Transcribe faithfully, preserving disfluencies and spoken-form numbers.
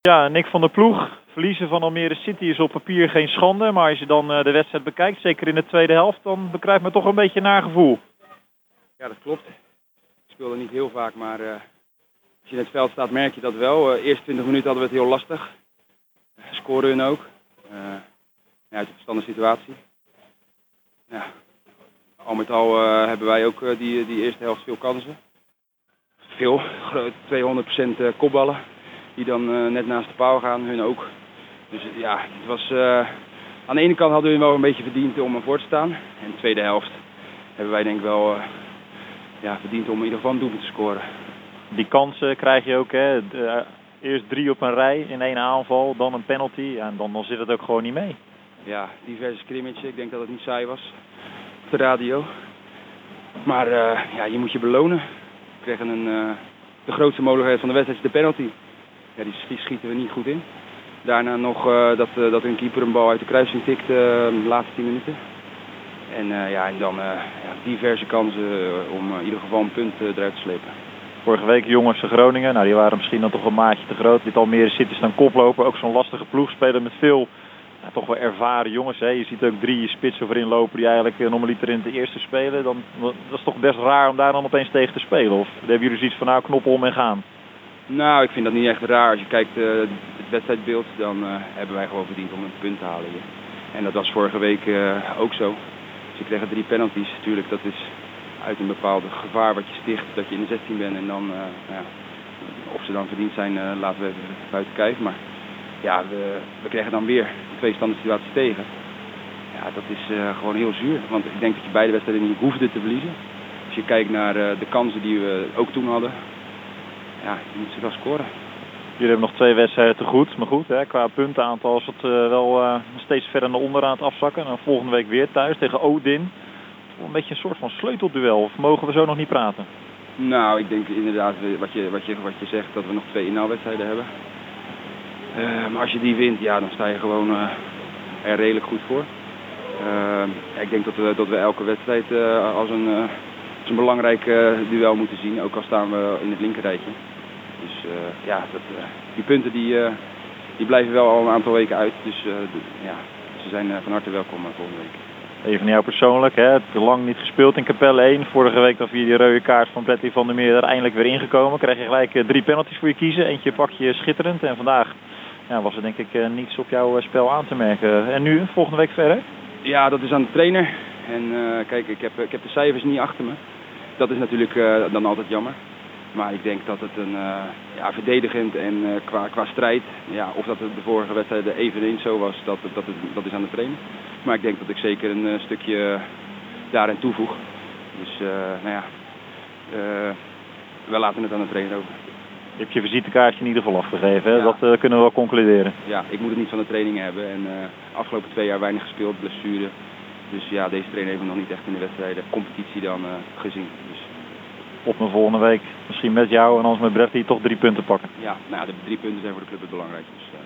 Ja, Nick van der Ploeg. Verliezen van Almere City is op papier geen schande, maar als je dan uh, de wedstrijd bekijkt, zeker in de tweede helft, dan bekruipt me toch een beetje een nagevoel. Ja, dat klopt. Ik speelde niet heel vaak, maar uh, als je in het veld staat merk je dat wel. De uh, eerste twintig minuten hadden we het heel lastig. Uh, scoren hun ook. Uh, ja, uit een verstandige situatie. Ja. Al met al uh, hebben wij ook uh, die, die eerste helft veel kansen. Veel, tweehonderd procent uh, kopballen. Die dan uh, net naast de paal gaan, hun ook. Dus ja, het was, uh, aan de ene kant hadden we wel een beetje verdiend om ervoor te staan. En de tweede helft hebben wij denk ik wel uh, ja, verdiend om in ieder geval een doelpunt te scoren. Die kansen krijg je ook, hè. De, uh, eerst drie op een rij in één aanval, dan een penalty. Ja, en dan, dan zit het ook gewoon niet mee. Ja, diverse scrimmage. Ik denk dat het niet saai was op de radio. Maar uh, ja, je moet je belonen. We kregen een, uh, de grootste mogelijkheid van de wedstrijd is de penalty. Ja, die schieten we niet goed in. Daarna nog uh, dat, uh, dat een keeper een bal uit de kruising tikt uh, de laatste tien minuten. En, uh, ja, en dan uh, ja, diverse kansen uh, om uh, in ieder geval een punt uh, eruit te slepen. Vorige week jongens van Groningen, nou die waren misschien dan toch een maatje te groot. Dit Almere City staan koploper, ook zo'n lastige ploeg, spelen met veel ja, toch wel ervaren jongens. Hè. Je ziet ook drie spitsen voorin lopen die eigenlijk uh, normaliter in het eerste spelen. Dan, dat is toch best raar om daar dan opeens tegen te spelen. Of hebben jullie zoiets van nou knoppen om en gaan? Nou, ik vind dat niet echt raar. Als je kijkt uh, het wedstrijdbeeld, dan uh, hebben wij gewoon verdiend om een punt te halen hier. En dat was vorige week uh, ook zo. Dus je kreeg drie penalties. Natuurlijk, dat is uit een bepaald gevaar wat je sticht, dat je in de zestien bent. En dan, uh, ja, of ze dan verdiend zijn, uh, laten we even buiten kijf. Maar ja, we, we kregen dan weer twee standaard situaties tegen. Ja, dat is uh, gewoon heel zuur. Want ik denk dat je beide wedstrijden niet hoefde te verliezen. Als je kijkt naar uh, de kansen die we ook toen hadden. Ja, je moet ze wel scoren. Jullie hebben nog twee wedstrijden te goed, maar goed, hè, qua puntenaantal is het uh, wel uh, steeds verder naar onder aan het afzakken. En dan volgende week weer thuis tegen Odin. Een beetje een soort van sleutelduel, of mogen we zo nog niet praten? Nou, ik denk inderdaad wat je, wat je, wat je zegt, dat we nog twee inhaalwedstrijden hebben. Uh, maar als je die wint, ja, dan sta je gewoon uh, er redelijk goed voor. Uh, ja, ik denk dat we, dat we elke wedstrijd uh, als een... Uh, Het is een belangrijk uh, duel moeten zien, ook al staan we in het linkerrijtje. Dus uh, ja, dat, uh, die punten die, uh, die blijven wel al een aantal weken uit. Dus uh, de, ja, ze zijn uh, van harte welkom uh, volgende week. Even van jou persoonlijk, hè? Het is lang niet gespeeld in Capelle één. Vorige week dan via die rode kaart van Bradley van der Meer er eindelijk weer ingekomen. Krijg je gelijk uh, drie penalties voor je kiezen. Eentje pak je schitterend. En vandaag ja, was er denk ik uh, niets op jouw uh, spel aan te merken. En nu, volgende week verder? Ja, dat is aan de trainer. En uh, kijk, ik heb, ik heb de cijfers niet achter me. Dat is natuurlijk uh, dan altijd jammer. Maar ik denk dat het een uh, ja, verdedigend en uh, qua, qua strijd, ja, of dat het de vorige wedstrijden eveneens zo was, dat, dat, het, dat is aan de trainer. Maar ik denk dat ik zeker een uh, stukje uh, daarin toevoeg. Dus uh, nou ja, uh, we laten het aan de trainer over. Je hebt je visitekaartje in ieder geval afgegeven, hè? Ja. Dat uh, kunnen we wel concluderen. Ja, ik moet het niet van de training hebben en uh, afgelopen twee jaar weinig gespeeld, blessure. Dus ja, deze trainer heeft me nog niet echt in de wedstrijden, competitie dan uh, gezien. Dus. Op mijn volgende week, misschien met jou en anders met Bradley, toch drie punten pakken. Ja, nou ja, de drie punten zijn voor de club het belangrijkste. Dus, uh...